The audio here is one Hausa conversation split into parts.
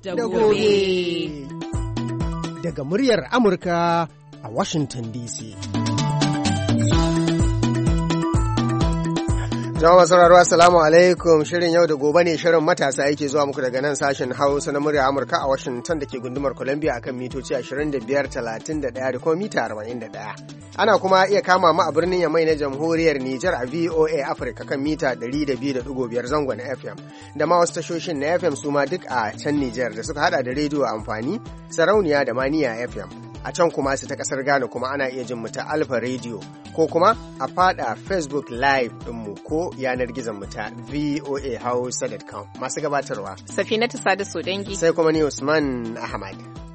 da gobe. Daga muryar Amurka a Washington DC. Jama'a sauraro assalamu alaikum, shirin yau da gobe ne, shirin matasa yake zuwa muku daga nan sashen Hausa na murya Amurka a Washington da ke gundumar Columbia akan mitoci 25, 31 da kuma mita 41. Ana kuma iya kama mu a birnin Yamai na Jamhuriyar Nijar a VOA Africa kan mita 102.5 zangon FM da ma wasu tashoshin na FM su ma duk a can Nijar da suka hada da rediyo amfani, sarauniya da maniya FM. A can kuma su ta kasar Ghana kuma ana iya jin mu ta Alpha Radio ko kuma a fada Facebook Live ɗinmu ko yanar gizon mu ta voahausa.com. Masu gabatarwa Safinatu Sada Sodangi sai kuma ni Usman Ahmad.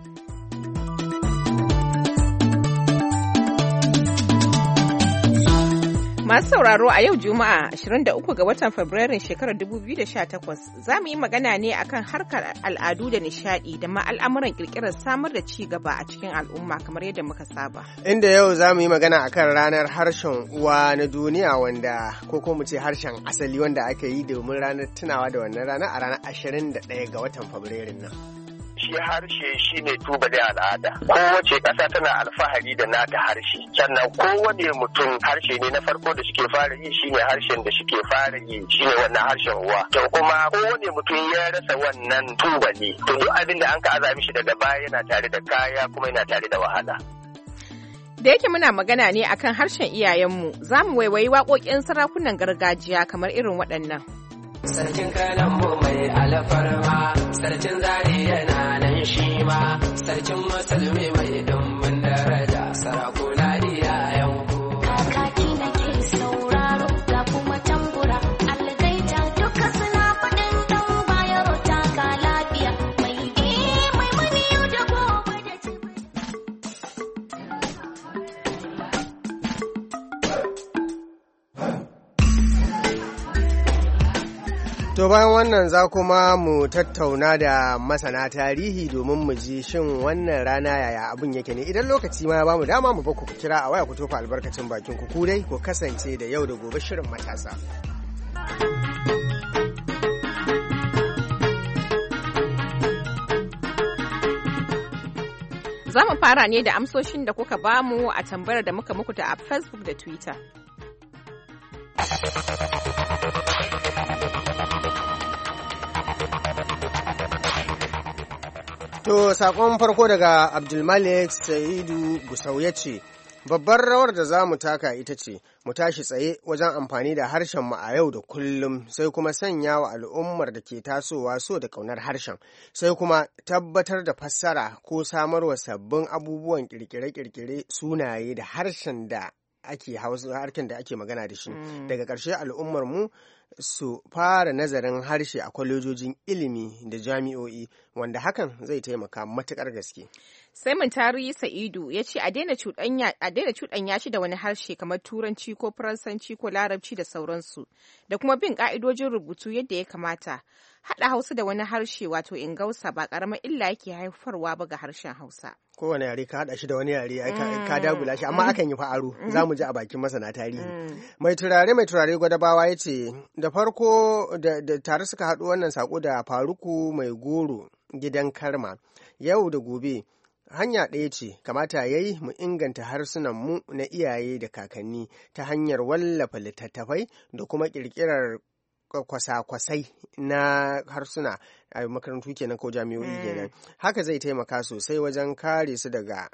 Masu sauraro a yau Juma'a 23 ga watan Fabrairun shekarar 2018 za mu yi magana ne akan harkar al'adu da nishadi da ma al'amuran kirkirar samar da ci gaba a cikin al'umma kamar yadda muka saba. Inda yau za mu yi magana akan ranar harshen uwa na duniya wanda ko mu ce harshen asali wanda aka yi domin ranar tunawa da wannan rana a ranar 21 ga watan Fabrairun nan. Shi harshe shi ne tubalin al'ada. Kowace ƙasa tana alfahari da nata harshe. Sannan kowane mutum harshe ne na farko da suke fara yi shi ne harshen da suke fara yi shi ne wannan harshen uwa. To kuma kowane mutum ya rasa wannan tubali. To duk abin da an ka aza mishi daga baya yana tare da kaya kuma yana tare da wahala. Da yake muna magana ne akan harshen iyayenmu, za mu waiwayi waƙoƙin sarakunan gargajiya kamar irin waɗannan. Sarkin kalanmu mai alfarma, sarkin zari yana nan shi ma, sarkin musulmi mai dumbin daraja, sarakuna iyayenku. Kakaki na ke sauraro ga kuma tambura, algaita duka suna faɗin ɗan bayar taka lafiya, mai mani yau da gobe da jibi. To bayan wannan za kuma mu tattauna da masana tarihi domin mu ji shin wannan rana yaya abin yake ne, idan lokaci ma ya bamu dama mu baku ku kira a waya ku tofa albarkacin bakin ku dai ku kasance da yau da gobe shirin matasa. Za mu fara ne da amsoshin da kuka bamu a tambayar da muka muku ta a Facebook da Twitter. To sakon farko daga Abdulmalik Sa'idu Gusau ya ce, babbar rawar da za mu taka ita ce mu tashi tsaye wajen amfani da harshenmu a yau da kullum, sai kuma sanya wa al'ummar da ke tasowa so da ƙaunar harshen, sai kuma tabbatar da fassara ko samarwa sabbin abubuwan ƙirƙire-ƙirƙire sunaye da harshen da ake harken da ake magana da shi. Daga ƙarshe al'ummar mu su fara nazarin harshe a kwalejojin ilimi da jami'o'i, wanda hakan zai taimaka matuƙar gaske. Sai Muntari Sa'idu ya ce a daina cuɗanya shi da wani harshe kamar Turanci ko Faransanci ko Larabci da sauransu, da kuma bin ƙa'idojin rubutu yadda ya kamata. Haɗa Hausa da wani harshe wato Ingausa ba ƙaramar illa yake haifarwa ba ga harshen Hausa. Kowane yare ka haɗa shi da wani yare ka dagula shi, amma akan yi fa'aro, za mu ji a bakin masana tarihi. Mai turare Gwadabawa ya ce da farko da tare suka haɗu wannan saƙo da Faruku Mai Goro gidan Karma. Yau da gobe hanya ɗaya ce, kamata ya yi mu inganta harsunanmu na iyaye da kakanni ta hanyar wallafa littattafai da kuma ƙirƙirar kwasa-kwasai na harsuna a makarantu kenan ko jami'o'i kenan. Haka zai taimaka sosai wajen kare su daga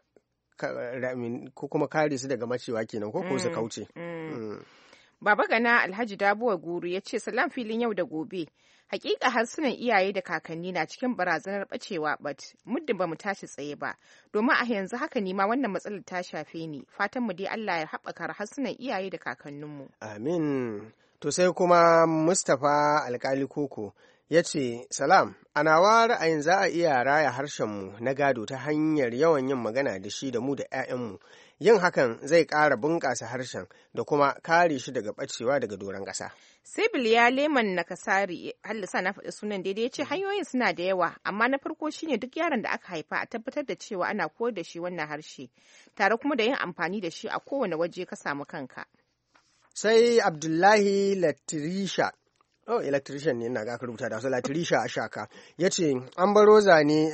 ko kuma kare su daga macewa kenan ko su kauce. Baba Gana Alhaji Dabuwa Guru ya ce salam filin yau da gobe. Hakika harsunan iyaye da kakanni na cikin barazanar bacewa muddin ba mu tashi tsaye ba, domin a yanzu haka ne ma wannan matsalar ta shafe ni. Fatan mu dai Allah ya haɓaka harsunan iyaye da kakanninmu. Amin. To sai kuma Mustapha Alkali Koko ya ce, salam, a nawa ra'ayin za a iya raya harshenmu na gado ta hanyar yawan yin magana da shi da mu da 'ya'yanmu. Yin hakan zai ƙara bunƙasa harshen da kuma kare shi daga ɓacewa daga doron ƙasa. Sai Biliya Leman Nakasari, Hallisa na faɗi sunan daidai, ya ce hanyoyin suna da yawa, amma na farko shine duk yaron da aka haifa a tabbatar da cewa ana koyar da shi wannan harshe, tare kuma da yin amfani da shi a kowane waje ka samu kanka. Sai Abdullahi Latirisha electrician ne ina ga aka rubuta da wasu latirisha a shaka ya ce an baro zane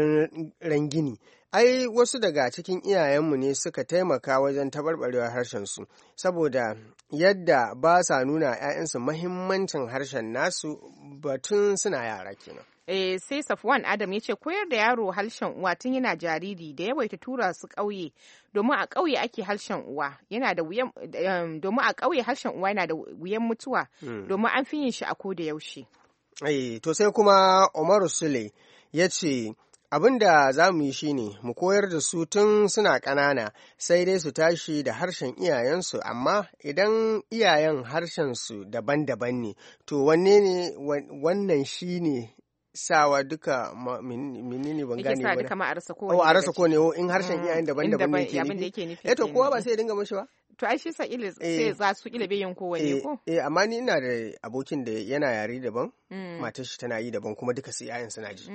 tun gini. Ai wasu daga cikin iyayenmu ne suka taimaka wajen tabarbarewar harshensu saboda yadda ba sa nuna 'ya'yansu mahimmancin harshen nasu batun suna yara kenan. Sai Safwan Adam ya ce koyar da yaro harshen uwa tun yana jariri da yawaita tura su ƙauye domin a ƙauye ake harshen uwa yana da wuyan domin a ƙauye harshen uwa yana da wuyan mutuwa domin an fi yin shi a koda yaushe. To sai kuma Umaru Sule ya ce abin da za mu yi shine mu koyar da su tun suna ƙanana sai dai su tashi da harshen iyayensu amma idan iyayen harshensu daban-daban ne to wanne ne wannan shine sawa duka menene ban gane ba duka ma a rasa ko ne in harshen iyayen daban-daban ne ke nufi to kowa ba sai ya dinga mashi ba to ai shi sa ile sai za su ile bayin kowanne ko amma ni ina da abokin da yana yare daban matar shi tana yi daban kuma duka su iyayen suna ji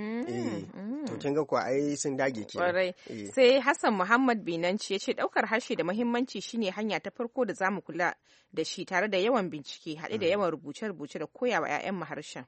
to kin ga ko ai sun dage ke sai Hassan Muhammad Binanci ya ce daukar harshe da muhimmanci shine hanya ta farko da zamu kula da shi tare da yawan bincike haɗe da yawan rubuce-rubuce da koyawa 'ya'yan mu harshen.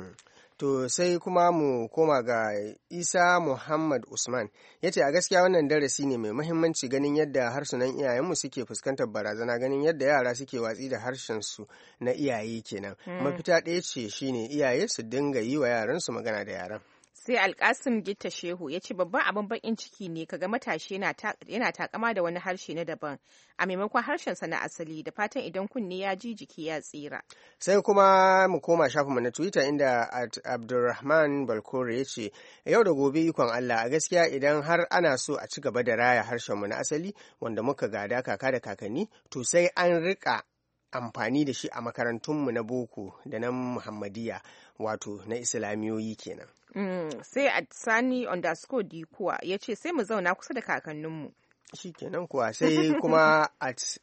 To sai kuma mu koma ga Isa Muhammad Usman ya ce a gaskiya wannan darasi ne mai muhimmanci ganin yadda harsunan iyayenmu suke fuskantar barazana ganin yadda yara suke watsi da harshensu na iyaye kenan. Mafita ɗaya ce shine iyaye su dinga yi wa yaransu magana da yaran. Sai Alkasim Gitta Shehu ya ce babban abin bakin ciki ne kaga matashi yana takama da wani harshe na daban a maimakon harshensa na asali da fatan idan kunne ya ji jiki ya tsira. Sai kuma mu koma shafinmu na Twitter inda Abdulrahman Balkore ya ce yau da gobe ikon Allah a gaskiya idan har ana so a ci gaba da raya harshenmu na asali wanda muka gada kaka da kakanni to sai an rika amfani da shi a makarantunmu na boko da na Muhammadiyya wato na islamiyoyi kenan. Sai a Sani _ kuwa ya ce sai mu zauna kusa da kakanninmu. Shi kenan kuwa sai kuma at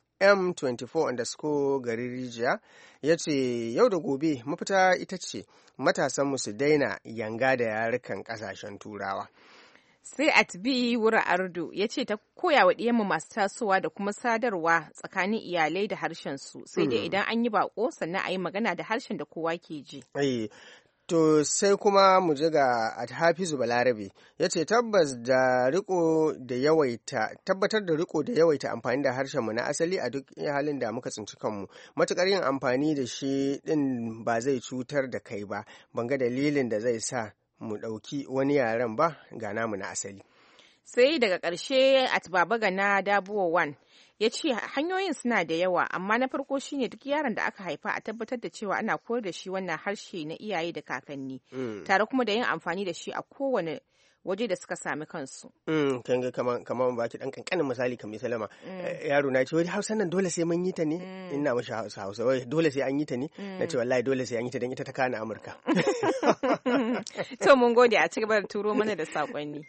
M24 garin rijiya ya ce yau da gobe mafita ita ce matasanmu su daina yanga da yarukan kasashen turawa. Sai at B Wura Ardo ya ce ta koya wa ɗiyanmu masu tasowa da kuma sadarwa tsakanin iyalai da harshensu sai dai idan an yi bako sannan a yi magana da harshen da kowa ke ji. To sai kuma mu ji ga Hafizu Balarabe ya ce tabbatar da riko da yawaita amfani da harshenmu na asali a duk halin da muka tsinci kanmu matukar yin amfani da shi din ba zai cutar da kai ba ban ga dalilin da zai sa mu ɗauki wani yaren ba ga namu na asali. Sai daga ƙarshe at Baba Gana Dabuwa 1 ya ce hanyoyin suna da yawa amma na farko shine duk yaron da aka haifa a tabbatar da cewa ana koyar da shi wannan harshe na iyaye da kakanni tare kuma da yin amfani da shi a kowane waje da suka sami kansu. Kan ga kamar ba ki dan kankanin misali kamar Salama yaro na ce wai Hausa nan dole sai mun yi ta ne ina mashi Hausa wai dole sai an yi ta ne na ce wallahi dole sai an yi ta dan ita ta kana Amurka. To mun gode a cigaba da turo mana da sakonni.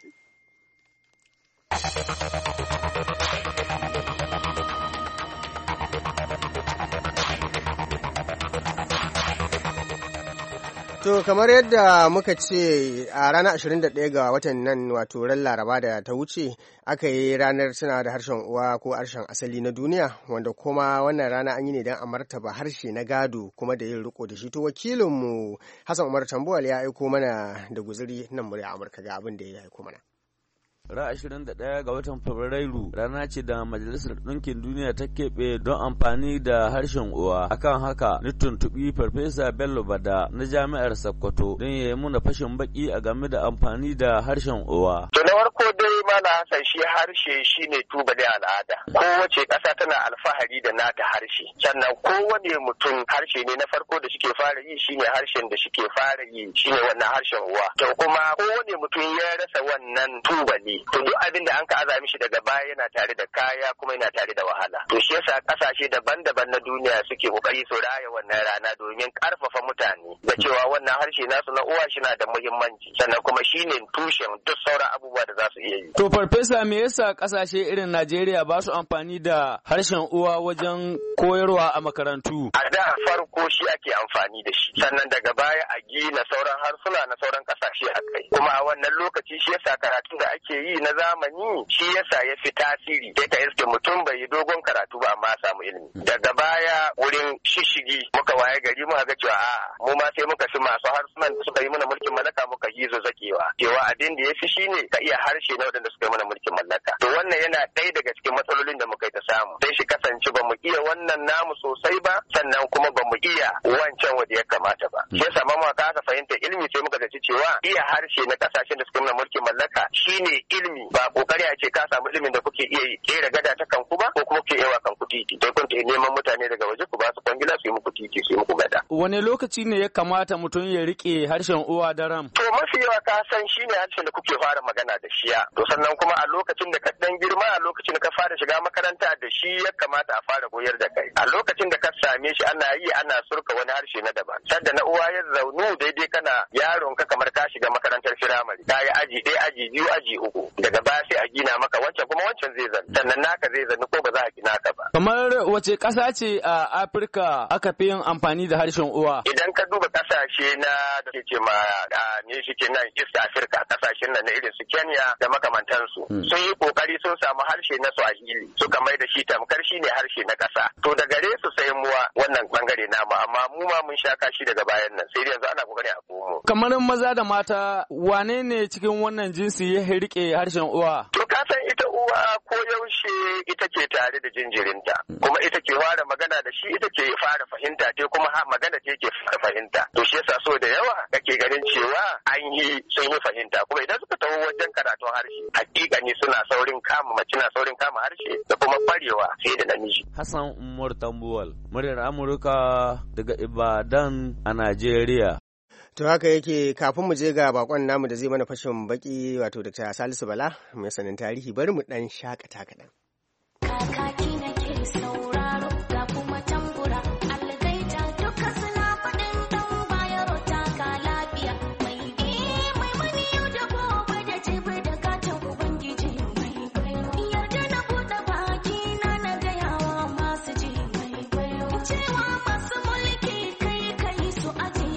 To kamar yadda muka ce a ranar 21 ga watan nan wato ran Laraba da ta wuce aka yi ranar tuna da harshen uwa ko harshen asali na duniya wanda kuma wannan rana an yi ne don a martaba harshe na gado kuma da yin riko da shi to wakilinmu Hassan Umar Tambuwal ya aiko mana da guzuri nan murya Amurka ga abin da ya aiko mana. Ran 21 ga watan Fabrairu rana ce da Majalisar Ɗinkin Duniya ta keɓe don amfani da harshen uwa. Akan haka, ni tuntuɓi Farfesa Bello Bada na Jami'ar Sokoto don ya yi muna fashin baki a game da amfani da harshen uwa. To na farko dai Malam Hassan shi harshe shine tubalin al'ada. Kowace ƙasa tana alfahari da nata harshe. Sannan kowane mutum harshe ne na farko da suke fara yi shine harshen da suke fara yi shine wannan harshen uwa. To kuma kowane mutum ya rasa wannan tubali. To duk abin da an ka aza mishi daga baya yana tare da kaya kuma yana tare da wahala. To shi yasa kasashe daban-daban na duniya suke kokari su raya wannan rana domin karfafa mutane da cewa wannan harshe nasu na uwa shi na da muhimmanci sannan kuma shine tushen duk sauran abubuwa da za su iya yi. To To farfesa me yasa kasashe irin Najeriya ba su amfani da harshen uwa wajen koyarwa a makarantu? A da farko shi ake amfani da shi, sannan daga baya a gina sauran harsuna na sauran kasashe a kai. Kuma a wannan lokaci shi yasa karatun da ake yi na zamani shi yasa ya fi tasiri. Sai ka iske mutum bai yi dogon karatu ba amma samu ilimi. Daga baya wurin shishigi muka waye gari muka ga cewa mu ma sai muka fi masu harsunan da suka yi mana mulkin mallaka muka yi zakewa. Cewa abin da ya fi shine ka iya harshe na waɗanda suka yi mana mulkin mallaka. To wannan yana ɗaya daga cikin matsalolin da muka yi ta samu. Sai shi kasance ba mu iya wannan namu sosai ba, sannan kuma ba mu iya wancan wanda ya kamata ba. Shi yasa ma ka aka fahimta ilimi sai muka zaci cewa iya harshe na kasashen da suka yi mana mulkin mallaka shine ilimi, ba kokari a ce ka samu ilimin da kuke iya kera gada ta kanku ba ko kuma kuke yawa kanku titi. Sai kun neman mutane daga waje ku ba su kwangila su yi muku titi su yi muku gada. Wane lokaci ne ya kamata mutum ya rike harshen uwa da ram? To mafi yawa ka san shine harshen da kuke fara magana da shi. To sannan kuma a lokacin da ka dan girma, a lokacin da ka fara shiga makaranta da shi ya kamata a fara koyar da kai. A lokacin da ka same shi ana surka wani harshe na daban. Sadda na uwa ya zaunu daidai kana yaron ka kamar ka shiga makarantar firamare. Ka yi aji ɗaya, aji biyu, aji uku. Daga baya sai a gina maka wancan kuma wancan zai zan. Sannan naka zai zan ko ba za a gina ka ba. Kamar wace ƙasa ce a Afirka aka fi yin amfani da harshen uwa? Idan ka duba ƙasashe na da ke ce ma ne shi ke nan East Africa, ƙasashen nan na irin su Kenya da makamantansu. Sun yi kokari sun samu harshe na Swahili suka mai da shi tamkar shi ne harshe na ƙasa. To da gare su sai muwa wannan bangare namu, amma mu ma mun sha kashi daga bayan nan sai yanzu ana kokari a komo. Kamar maza da mata wane ne cikin wannan jinsi ya rike harshen uwa? To ka san ita uwa ko yaushe ita ke tare da jinjirinta, kuma ita ke fara magana da shi, ita ke fara fahimta ce kuma magana ce ke fara fahimta. To shi yasa so da yawa kake ganin cewa sun yi fahimta, kuma idan suka taho wajen karatun harshe hakika ne suna saurin kama mace na saurin kama harshe da kuma kwarewa sai da namiji. Hassan Umar Tambuwal, muryar Amurka daga Ibadan a Najeriya. To haka yake, kafin mu je ga bakon namu da zai mana fashin baki wato Dr. Salisu Bala mai sanin tarihi, bari mu dan shakata kaɗan. Kakaki nake sauraro ga kuma tambura algaita duka suna faɗin ɗan bayaro taka lafiya mai mani yau da gobe da jibi da gatan ubangiji mai yarda na buɗe baki na gayawa masu ji mai cewa masu mulki kai su aji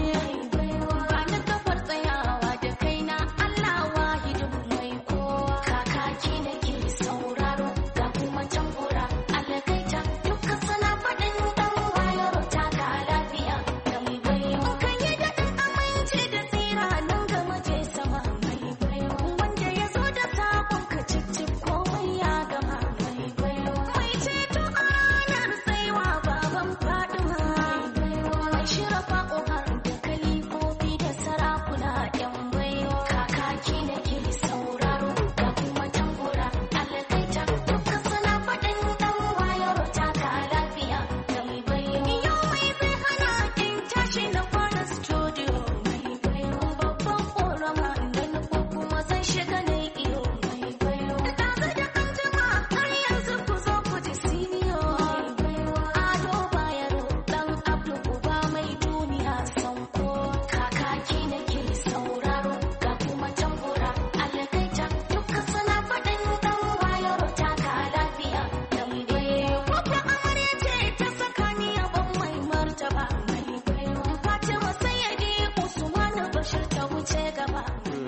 ba na kafar tsayawa da kaina Allah wahidin mai kowa kakaki nake sauraro ga kuma tambura algaita duka suna faɗin ɗan bayaro taka lafiya mai kan yi daɗin aminci da tsira nan ga maje sama mai wanda ya zo da sabon ka cicif komai ya gama mai ceto a ranar tsaiwa baban fadima mai shirafa har da kalifofi da sarakuna yan baiwa kakaki nake sauraro ga kuma tambura algaita duka suna faɗin ɗan bayaro taka lafiya mai yau mai zai hana in tashi na fara studio mai babban ƙorama da nufo kuma zan shiga na iyo mai ɗazu da an jima har yanzu ku zo ku ji siniyo ado bayaro ɗan abdu uba mai duniya sanko kakaki nake sauraro ga kuma tambura algaita duka suna faɗin ɗan bayaro taka lafiya wata amarya ce ta saka ni yaban mai martaba mai fatima sayyadi usmanu bashir ta wuce gaba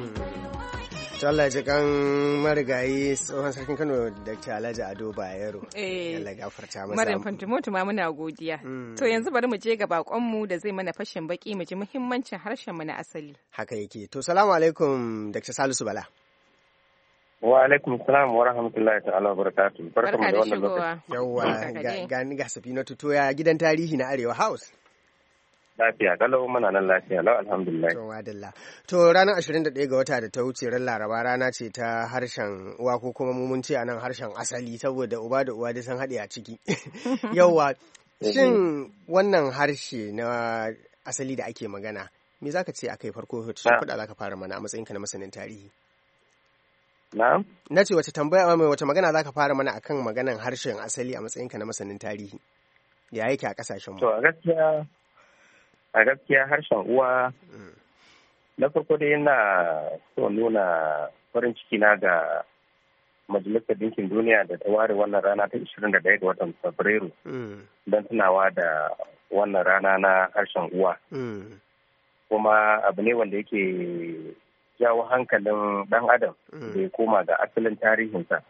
To Allah ya ji kan marigayi tsohon sarkin Kano Dr. Alhaji Ado Bayero. Allah ya gafarta masa. Maryam Fantimotu ma muna godiya. To yanzu bari mu je ga bakonmu da zai mana fashin baki mu ji muhimmancin harshen mu na asali. Haka yake. To salamu alaikum Dr. Salisu Bala. Wa alaikum salam wa rahmatullahi ta'ala wa barakatuh. Barkamu da wannan lokaci. Yawwa ga ni ga Safinatu to ya gidan tarihi na Arewa House. Lafiya kalau muna nan lafiya lau alhamdulillah. To wadalla. To ranar 21 ga wata da ta wuce ran Laraba rana ce ta harshen uwa ko kuma mu mun ce anan harshen asali saboda uba da uwa dai sun haɗe a ciki. Yawwa shin wannan harshe na asali da ake magana me zaka ce akai farko shin kuɗa zaka fara mana a matsayinka na masanin tarihi? Na'am. Na ce wace tambaya mai wace magana zaka fara mana akan maganan harshen asali a matsayinka na masanin tarihi? Ya yake a kasashen mu? To a gaskiya harshen uwa na farko dai yana so nuna farin ciki na ga Majalisar Dinkin Duniya da ta ware wannan rana ta 21 ga watan Fabrairu don tunawa da wannan rana na harshen uwa. Kuma abu ne wanda yake jawo hankalin ɗan adam da ya koma ga asalin tarihinsa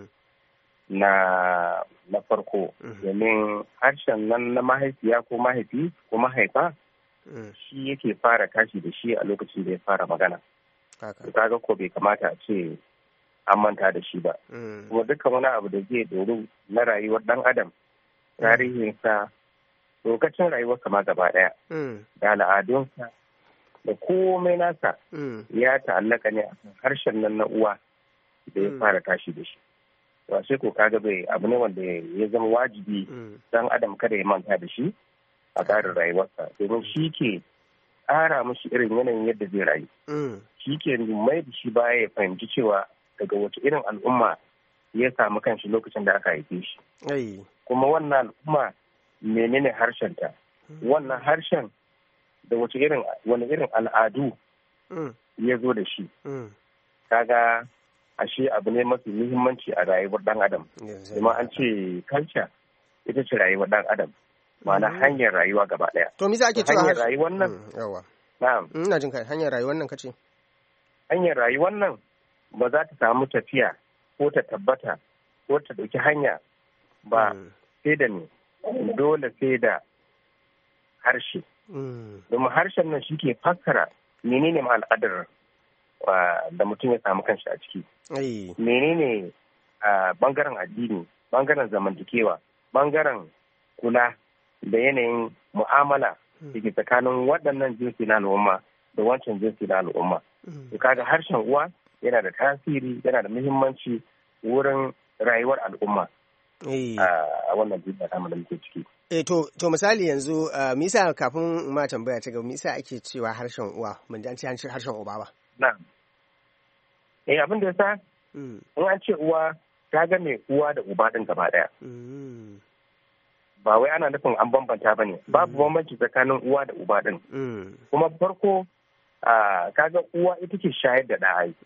na farko. Domin harshen nan na mahaifiya ko mahaifi ko mahaifa shi yake fara tashi da shi a lokacin da ya fara magana. Kaga ko bai kamata a ce an manta da shi ba. Kuma dukkan wani abu da zai doru na rayuwar ɗan adam, tarihinsa, lokacin rayuwarsa ma gaba ɗaya, da al'adunsa, da komai nasa ya ta'allaka ne a harshen nan na uwa da ya fara tashi da shi. Washe ko kaga bai abu ne wanda ya zama wajibi ɗan adam kada ya manta da shi a tsarin rayuwarsa, domin shi ke ƙara mashi irin yanayin yadda zai rayu. Shi ke mai da shi baya ya fahimci cewa daga wace irin al'umma ya samu kanshi lokacin da aka haife shi. Kuma wannan al'umma menene harshenta, wannan harshen da wani irin al'adu ya zo da shi. Kaga ashe abu ne mafi muhimmanci a rayuwar ɗan adam. Kuma an ce culture ita ce rayuwar ɗan adam, ma'ana hanyar rayuwa gaba ɗaya. To me za ake cewa hanyar rayuwar nan? Yawa. Na'am. Ina jin kai, hanyar rayuwar nan kace? Hanyar rayuwar nan ba za ta samu tafiya ko ta tabbata ko ta ɗauki hanya ba sai da ne, dole sai da harshe. Domin harshen nan shi ke fassara menene ma al'adar da mutum ya samu kanshi a ciki. Menene bangaren addini, bangaren zamantakewa, bangaren kula da yanayin mu'amala da ke tsakanin waɗannan jinsi na al'umma da wancan jinsi na al'umma. Kaga harshen uwa yana da tasiri, yana da muhimmanci wurin rayuwar al'umma a wannan duniya ta da muke ciki. To misali yanzu misa kafin ma tambaya ta gaba, misa ake cewa harshen uwa, mun ji an ce harshen uba ba? Na'am. Abin da yasa in an ce uwa ta ga mai uwa da uba din gaba daya. Ba wai ana nufin an bambanta ba ne, babu bambanci tsakanin uwa da uba din. Kuma farko kaga uwa ita ke shayar da ɗa.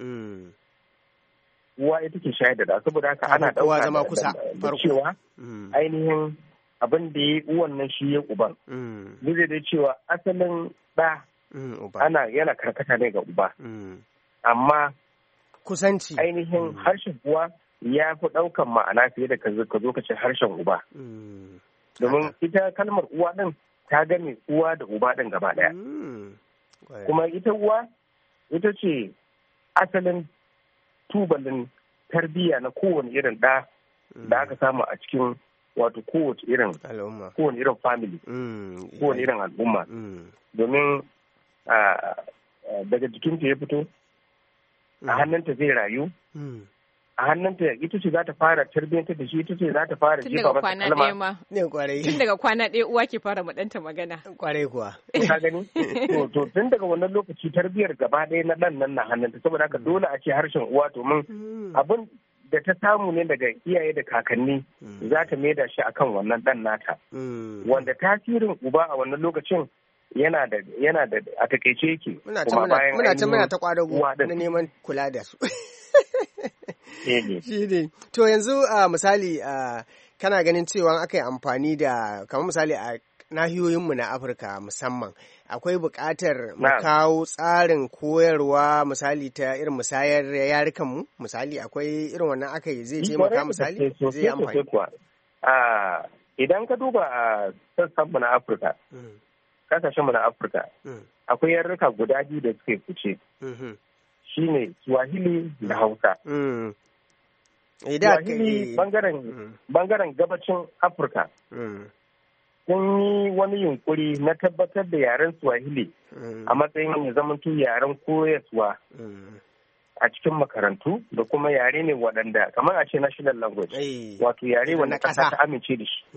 Uwa ita ke shayar da ɗa, saboda haka ana ɗauka da cewa ainihin abin da ya yi uwan nan shi ya uban. Zai da cewa asalin ɗa yana karkata ne ga uba. Amma kusanci ainihin harshen uwa ya fi ɗaukan ma'ana fiye da ka zo ka ce harshen uba. Domin ita kalmar uwa ɗin ta gane uwa da uba ɗin gaba ɗaya. Kuma ita uwa ita ce asalin tubalin tarbiyya na kowane irin ɗa da aka samu a cikin wato kowace irin family, kowane irin al'umma. Domin daga jikinta ya fito, a hannunta zai rayu, a hannunta ita ce za ta fara tarbiyyantar da shi, ita ce za ta fara jefa masa kalma. Tun daga kwana ɗaya uwa ke fara maɗanta magana. Kwarai kuwa. Ka gani? To tun daga wannan lokaci tarbiyyar gaba ɗaya na ɗan nan na hannunta, saboda haka dole a ce harshen uwa, domin abin da ta samu ne daga iyaye da kakanni za ta maida shi akan wannan ɗan nata. Wanda tasirin uba a wannan lokacin yana da a takaice yake. Muna ta kwadago na neman kula da su. Shi ne. To yanzu misali kana ganin cewa aka yi amfani da kamar misali a nahiyoyinmu na Afirka musamman akwai buƙatar mu kawo tsarin koyarwa misali ta irin musayar yarukanmu misali akwai irin wannan aka yi zai taimaka misali zai yi amfani. Idan ka duba a sassanmu na Afirka, kasashenmu na Afirka, akwai yarurruka guda biyu da suke fice. Shi ne Swahili da Hausa. Swahili bangaren gabacin Afirka sun yi wani yunkuri na tabbatar da yaren Swahili a matsayin ya zamanto yaren koyaswa a cikin makarantu da kuma yare ne waɗanda kamar a ce national language wato yare wanda ƙasa ta amince da shi.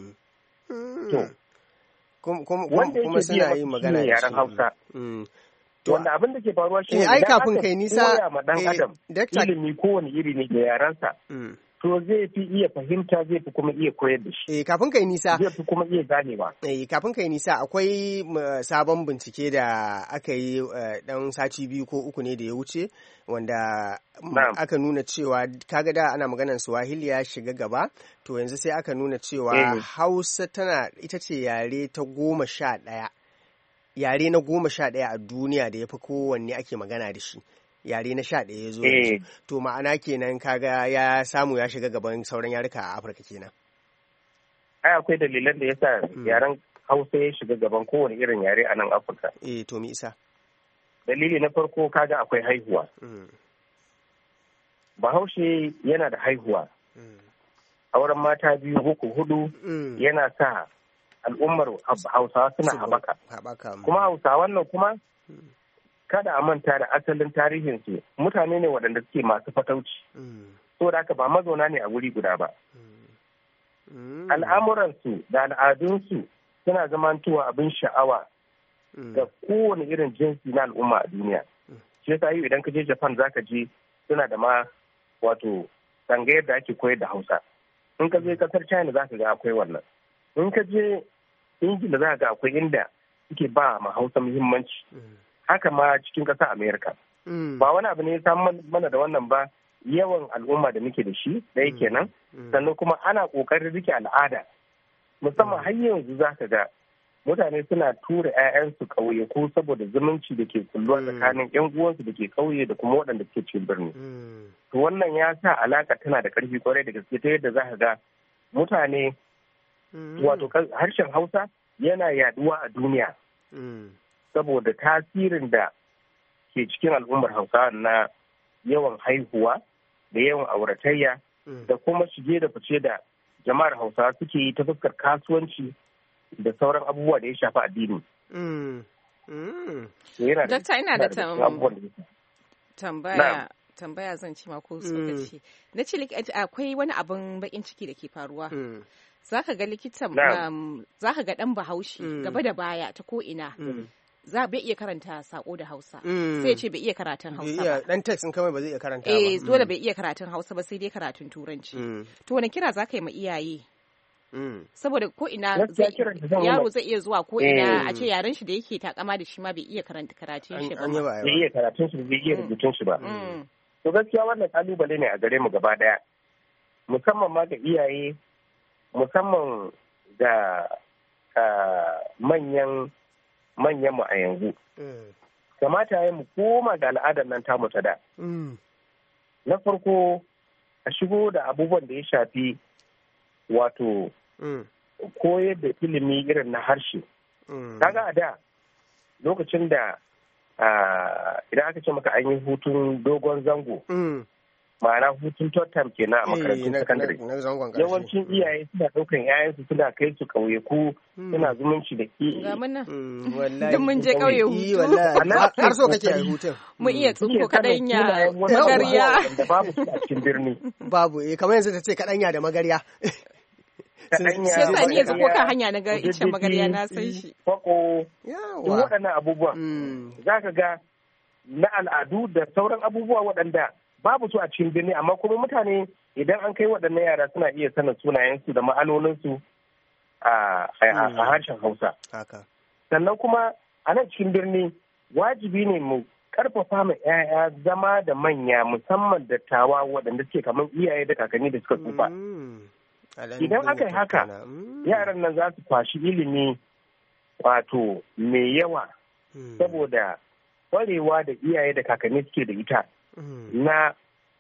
Wanda yake suna yi magana da yaren Hausa. Wanda abin da ke faruwa shi ne ai kafin kai nisa koya ma dan adam ilimi kowane iri ne da yarensa to zai fi iya fahimta, zai fi kuma iya koyar da shi. Kafin kai nisa. Zai fi kuma iya ganewa. Kafin kai nisa akwai sabon bincike da aka yi dan sati 2 ko 3 ne da ya wuce wanda aka nuna cewa kaga da ana maganar Swahili ya shiga gaba, to yanzu sai aka nuna cewa Hausa ita ce yare ta 11. Yare na 11 a duniya da ya fi kowanne ake magana da shi. Yare na 11 ya zo yanzu. To ma'ana kenan kaga ya samu ya shiga gaban sauran yaruka a Afirka kenan. Ai akwai dalilan da yasa yaren Hausa ya shiga gaban kowane irin yare a nan Afirka. To mi isa? Dalili na farko kaga akwai haihuwa. Bahaushe yana da haihuwa. Auren mata 2, 3, 4 yana sa al'ummar Hausawa suna haɓaka. Kuma Hausawan nan kuma kada a manta da asalin tarihinsu, mutane ne waɗanda suke masu fatauci. Saboda haka ba mazauna ne a wuri guda ba. Al'amuransu da al'adunsu suna zamantowa abin sha'awa ga kowane irin jinsi na al'umma a duniya. Shi yasa yau idan ka je Japan zaka je suna da ma wato tsangayar da ake koyar da Hausa. In ka je kasar China zaka ga akwai wannan. In ka je Ingila zaka ga akwai inda suke ba ma Hausa muhimmanci. Haka ma cikin ƙasar Amerika. Ba wani abu ne ya samu mana da wannan ba, yawan al'umma da muke da shi ɗaya kenan. Sannan kuma ana ƙoƙarin rike al'ada. Musamman har yanzu za ka ga mutane suna tura 'ya'yansu ƙauye ko saboda zumunci da ke kulluwa tsakanin 'yan uwansu da ke ƙauye da kuma waɗanda suke cikin birni. To wannan ya sa alaƙa tana da ƙarfi kwarai da gaske ta yadda za ka ga mutane wato harshen Hausa yana yaduwa a duniya. Saboda tasirin da ke cikin al'ummar Hausa na yawan haihuwa da yawan auratayya da kuma shige da fice da jama'ar Hausa suke yi ta fuskar kasuwanci da sauran abubuwa da ya shafi addini. Dakta, ina da tambaya zan ci ma ko tsokaci. Na ce akwai wani abin bakin ciki da ke faruwa. Za ka ga likitan, za ka ga ɗan Bahaushe gaba da baya ta ko ina. Bai iya karanta sako da Hausa. Sai ce bai iya karatun Hausa ba. Dan text in kawai ba zai iya karanta ba. Dole bai iya karatun Hausa ba, sai dai karatun Turanci. To wani kira za ka yi ma iyaye? Saboda ko ina yaro zai iya zuwa ko ina a ce yaren shi da yake takama da shi ma bai iya karatun shi ba. Bai iya karatun shi, bai iya rubutun shi ba. To gaskiya wannan kalubale ne a gare mu gaba daya. Musamman ma ga iyaye, musamman ga manyan mu a yanzu. Kamata ya mu koma ga al'adar nan tamu ta da. Na farko a shigo da abubuwan da ya shafi wato koyar da ilimi irin na harshe. Kaga a da lokacin da idan aka ce maka an yi hutun dogon zango, ma'ana hutun totam kenan a makarantun sakandare, yawancin iyaye suna ɗaukan 'ya'yansu suna kai su ƙauyaku suna zumunci da ke. Duk mun je ƙauye hutu. Har so kake a hutun. Mun iya tsinko kaɗanya magarya. Da babu su a cikin birni. Babu, kamar yanzu ta ce kaɗanya da magarya. Sai sa ni yanzu ko kan hanya na ga icen magarya na san shi. Fako, waɗannan abubuwan za ka ga na al'adu da sauran abubuwa waɗanda babu su a cikin birni, amma kuma mutane idan an kai waɗannan yara suna iya sanin sunayensu da ma'anoninsu a harshen Hausa. Sannan kuma a nan cikin birni wajibi ne mu karfafa ma 'ya'ya zama da manya, musamman dattawa waɗanda suke kamar iyaye da kakanni da suka tsufa. Idan aka yi haka, yaran nan za su kwashi ilimi wato mai yawa, saboda ƙwarewa da iyaye da kakanni suke da ita na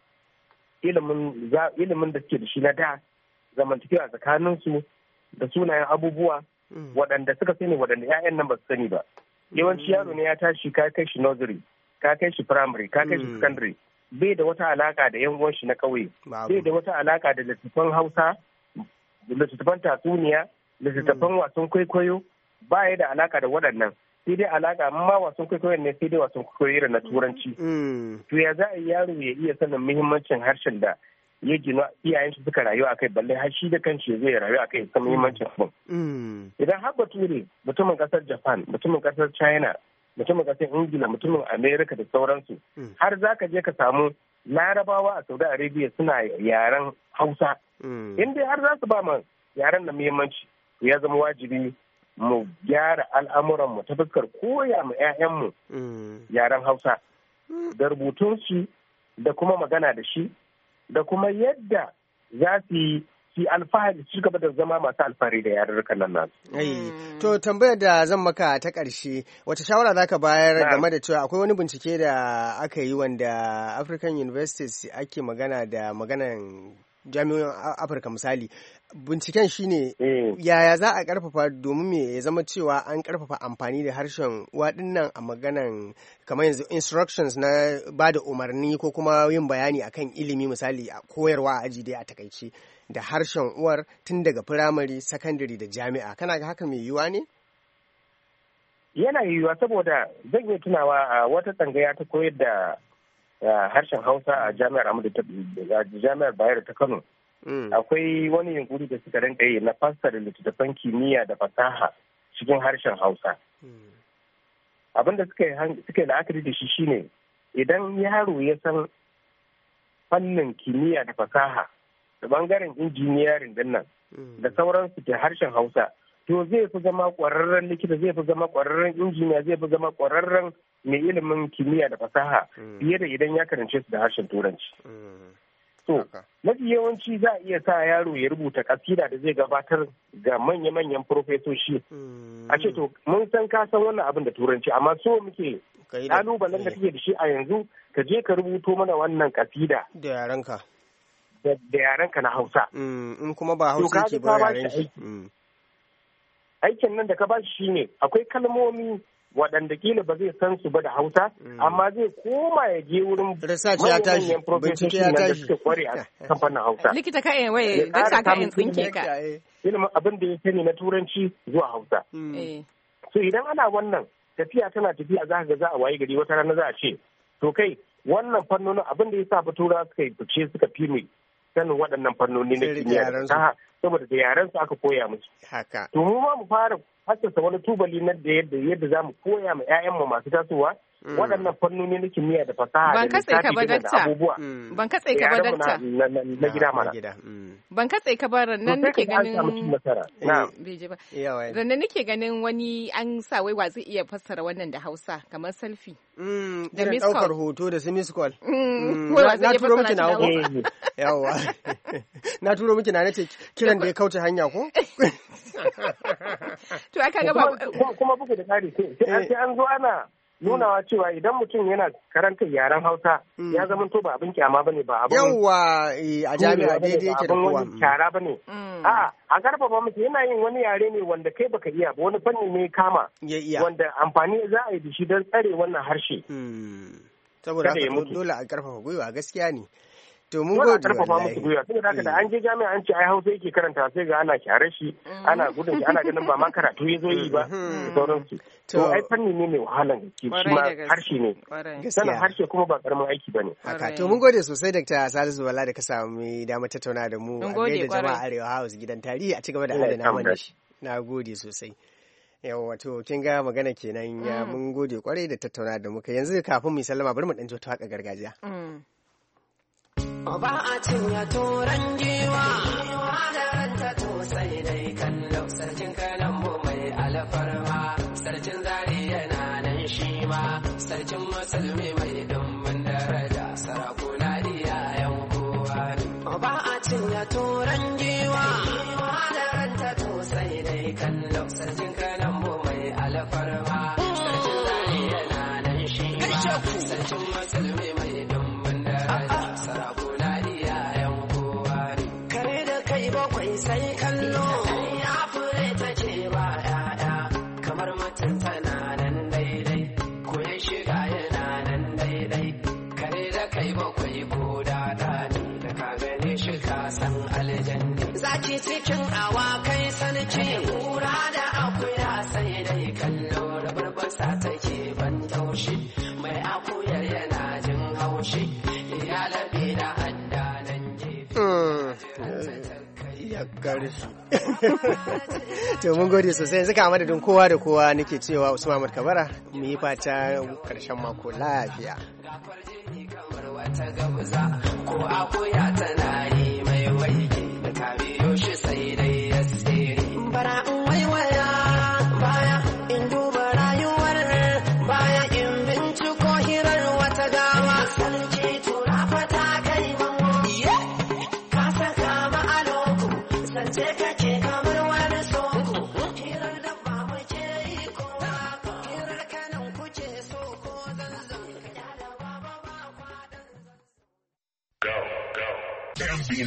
ilimin da suke da shi na da, zamantakewa tsakaninsu da sunayen abubuwa waɗanda suka sani waɗanda 'ya'yan nan ba su sani ba. Yawanci yaro ne ya tashi ka kai shi nursery, ka kai shi primary, ka kai shi secondary, bai da wata alaka da 'yan uwan shi na ƙauye, bai da wata alaka da littattafan Hausa, littattafan tatsuniya, littattafan wasan kwaikwayo, ba ya da alaka da waɗannan. Sai dai alaka, amma wasan kwaikwayon ne sai dai wasan kwaikwayo irin na Turanci. To ya za a yi yaro ya iya sanin muhimmancin harshen da ya gina iyayen shi suka rayu a kai, balle har shi da kanshi zai rayu a kai san muhimmancin abin. Idan har bature, mutumin kasar Japan, mutumin kasar China, mutumin kasar Ingila, mutumin Amerika da sauransu, har za ka je ka samu larabawa a Saudi Arabia suna yaren Hausa. In dai har za su ba ma yaren da muhimmanci, ya zama wajibi mu gyara al'amuranmu ta fuskar koya mu 'ya'yanmu yaren Hausa da rubutun shi da kuma magana da shi da kuma yadda za su yi alfahari su gaba da zama masu alfahari da yarurrukan nan nasu. To tambayar da zan maka ta ƙarshe, wata shawara za ka bayar game da cewa akwai wani bincike da aka yi wanda African Universities ake magana da maganan jami'o'in Afirka misali. Binciken shine yaya za a karfafa domin me ya zama cewa an karfafa amfani da harshen uwa dinnan a maganan kamar yanzu instructions na ba da umarni ko kuma yin bayani akan ilimi misali a koyarwa a aji dai a takaice da harshen uwar tun daga firamare, sakandare da jami'a. Kana ga haka mai yiwuwa ne? Yana yiwuwa saboda zan iya tunawa a wata tsangaya ta koyar da harshen Hausa a jami'ar Bayero ta Kano. Akwai wani yunkuri da suka rinka yi na fassara littattafan kimiyya da fasaha cikin harshen Hausa. Abin da suka yi la'akari da shi shine idan yaro ya san fannin kimiyya da fasaha da bangaren injiniyarin din nan da sauransu ke harshen Hausa, to zai fi zama ƙwararren likita, zai fi zama ƙwararren injiniya, zai fi zama ƙwararren mai ilimin kimiyya da fasaha fiye da idan ya karance su da harshen Turanci. To, mafi yawanci za a iya sa yaro ya rubuta kasida da zai gabatar ga manya-manyan profesoshi. A ce to, mun san ka san wannan abin da Turanci, amma so muke ƙalubalen da kake da shi a yanzu, ka je ka rubuto mana wannan kasida. Da yarenka. Da yarenka na Hausa. In kuma ba Hausa ke ba yaren shi. Aikin nan da ka ba shi shine akwai kalmomi waɗanda kila ba zai san su ba da Hausa, amma zai koma ya je wurin manyan profesoshi da suka kware a kamfanin Hausa. Likita ka yin waye don sa ka yin tsinke ka. Ilimin abin da ya sani na Turanci zuwa Hausa. So idan ana wannan tafiya tana tafiya za ka ga za a waye gari wata rana za a ce, to kai wannan fannonin abin da ya sa Turawa suka yi fice suka fi mai sanin waɗannan fannoni na kimiyya da fasaha saboda da yaran su aka koya musu. To mu ma mu fara hassasa wani tubali na da yadda za mu koya ma 'ya'yanmu masu tasowa waɗannan fannoni na kimiyya da fasaha da lissafi da abubuwa. Ban katse ka ba dakta. Na gida mana. Ban katse ka ba nan nake ganin. Rannan nake ganin wani an sa wai wa zai iya fassara wannan da Hausa kamar selfie. Da ɗaukar hoto da su miss call. Na turo miki na hoto. Yawwa. Na turo miki na nace kiran da ya kauce hanya ko? To aka gaba. Kuma bugu da ƙari sai an zo ana nunawa cewa idan mutum yana karanta yaren Hausa ya zama to ba abin kyama bane ba abin yawa a jami'a daidai yake da kowa kyara bane a karfafa mutum yana yin wani yare ne wanda kai baka iya ba wani fanni ne kama wanda amfani za a yi da shi don tsare wannan harshe saboda dole a karfafa gwiwa gaskiya ne. To mun gode karfafa musu gwiwa saboda haka da an je jami'a an ce ai Hausa yake karanta sai ga ana kyare shi ana gudun shi ana ganin ba ma karatu ya zo yi ba da sauransu. To ai fanni ne mai wahalan gaske shi ma harshe ne. Sanin harshe kuma ba karamin aiki bane. Haka to mun gode sosai Dr. Salisu Bala da ka samu damar tattauna da mu a gaida jama'a Arewa House gidan tarihi a cigaba da adana mana shi. Na gode sosai. Yawa to kin ga magana kenan ya mun gode kwarai da tattauna da muka yanzu kafin mu sallama bari mu dan jota haka gargajiya. Ba a cinya turan giwa da ranta to sai dai kallo sarkin kalan mu mai alfarma sarkin zari yana nan shi ma sarkin musulmi mai dumbin daraja sarakuna iyayen kowa ba a cinya turan giwa da ranta to sai dai kallo sarkin kalan mu mai alfarma sarkin zari yana nan shi ma sarkin musulmi mai dumbin daraja sarakuna sai kallo ya fure ta ce ba ya'ya kamar mutum tana nan daidai ko ya shiga yana nan daidai kare da kai bakwai ko da ne da ka gane shi ka san aljanni zaki cikin awakai sarki kura da akuya sai dai kallo da barbasa take ban taushi mai akuyar yana jin haushi ya labe da haddanan to mun gode sosai yanzu ka madadin kowa da kowa nake cewa Usman Ahmad Kabara mu yi fata karshen mako lafiya. ta gabza ko akuya tana yi mai waige ka biyo shi sai dai ya tsere bara in waiwaya baya in duba rayuwar baya in binciko hirar wata gawa sarki tura fata kai bango ka saka ma a loko sance kake